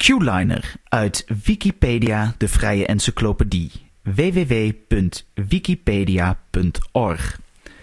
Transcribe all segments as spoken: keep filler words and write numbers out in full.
Q-Liner uit Wikipedia, de vrije encyclopedie. w w w punt wikipedia punt org.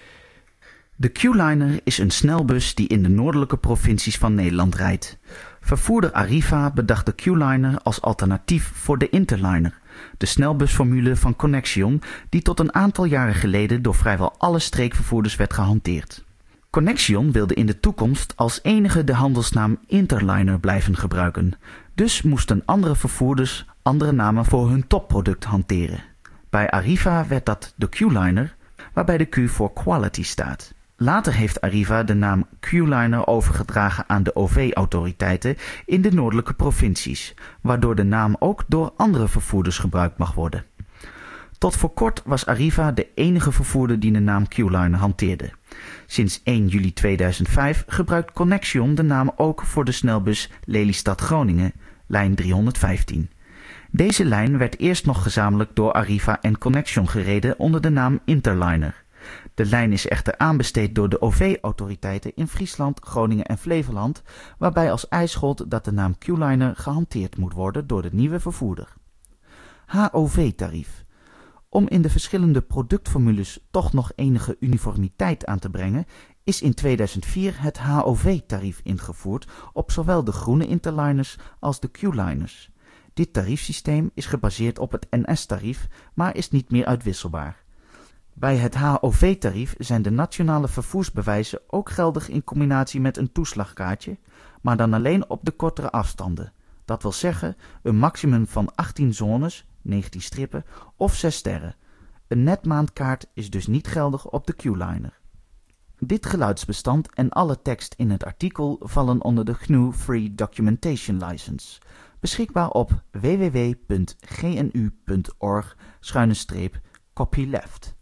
De Q-Liner is een snelbus die in de noordelijke provincies van Nederland rijdt. Vervoerder Arriva bedacht de Q-Liner als alternatief voor de Interliner, de snelbusformule van Connexion die tot een aantal jaren geleden door vrijwel alle streekvervoerders werd gehanteerd. Connexion wilde in de toekomst als enige de handelsnaam Interliner blijven gebruiken, dus moesten andere vervoerders andere namen voor hun topproduct hanteren. Bij Arriva werd dat de Q-Liner, waarbij de Q voor quality staat. Later heeft Arriva de naam Q-Liner overgedragen aan de O V-autoriteiten in de noordelijke provincies, waardoor de naam ook door andere vervoerders gebruikt mag worden. Tot voor kort was Arriva de enige vervoerder die de naam Q-Liner hanteerde. Sinds één juli tweeduizend vijf gebruikt Connexion de naam ook voor de snelbus Lelystad-Groningen, lijn driehonderdvijftien. Deze lijn werd eerst nog gezamenlijk door Arriva en Connexion gereden onder de naam Interliner. De lijn is echter aanbesteed door de O V-autoriteiten in Friesland, Groningen en Flevoland, waarbij als eis gold dat de naam Q-Liner gehanteerd moet worden door de nieuwe vervoerder. H O V-tarief. Om in de verschillende productformules toch nog enige uniformiteit aan te brengen, is in tweeduizend vier het H O V-tarief ingevoerd op zowel de groene Interliners als de Q-Liners. Dit tariefsysteem is gebaseerd op het N S-tarief, maar is niet meer uitwisselbaar. Bij het H O V-tarief zijn de nationale vervoersbewijzen ook geldig in combinatie met een toeslagkaartje, maar dan alleen op de kortere afstanden. Dat wil zeggen een maximum van achttien zones, negentien strippen of zes sterren. Een netmaandkaart is dus niet geldig op de Q-Liner. Dit geluidsbestand en alle tekst in het artikel vallen onder de G N U Free Documentation License, beschikbaar op w w w punt g n u punt org schuine streep copyleft.